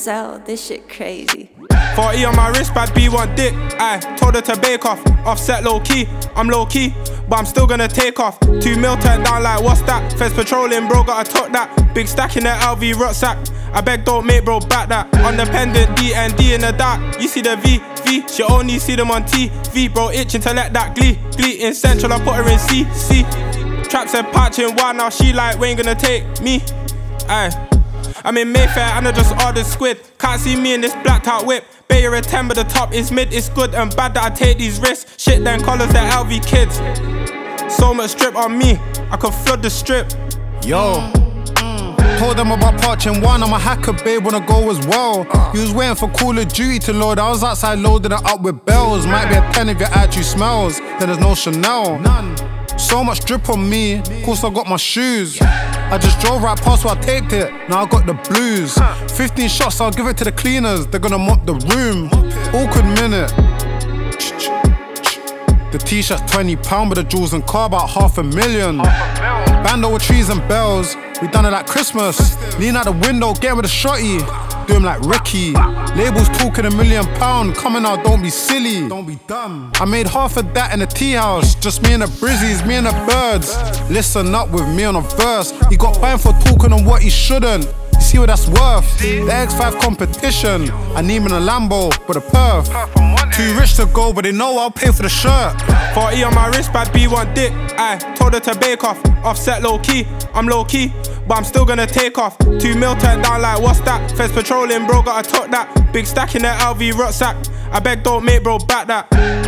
sell, this shit crazy. 40 on my wrist, bad B1 dick. I told her to bake off, offset low key. I'm low key, but I'm still gonna take off. 2 mil turned down like what's that? Feds patrolling, bro, gotta tuck that. Big stack in the LV rucksack. I beg don't make bro back that. Independent D&D in the dark. You see the V, she only see them on TV. Bro itching to let that glee in central, I put her in C. Trap said patching, why now she like, we ain't gonna take me. Aye. I'm in Mayfair and I just ordered squid. Can't see me in this blacked out whip. Bayer a 10 but the top is mid. It's good and bad that I take these risks. Shit then colours the LV kids. So much strip on me, I could flood the strip. Yo, told them about parching one. I'm a hacker, babe, wanna go as well. You was waiting for Call of Duty to load. I was outside loading it up with bells. Might be a 10 if your attitude smells. Then there's no Chanel. So much drip on me, of course I got my shoes. I just drove right past where I taped it, now I got the blues. 15 shots, I'll give it to the cleaners, they're gonna mop the room. Awkward minute. The t-shirt's £20, but the jewels and car about $500,000. Bando with trees and bells, we done it like Christmas. Lean out the window, get with a shotty. Do him like Ricky. Labels talking £1 million. Coming out, don't be silly. Don't be dumb. I made half of that in the tea house. Just me and the Brizzies, me and the birds. Listen up with me on a verse. He got banned for talking on what he shouldn't. You see what that's worth? The X5 competition. I need him in a Lambo with a perf. Too rich to go, but they know I'll pay for the shirt. 40 on my wrist, bad B1 dick. I told her to bake off, offset low key. I'm low key, but I'm still gonna take off. 2 mil turned down like what's that? Feds patrolling, bro, gotta tuck that. Big stack in the LV rucksack. I beg don't make bro back that.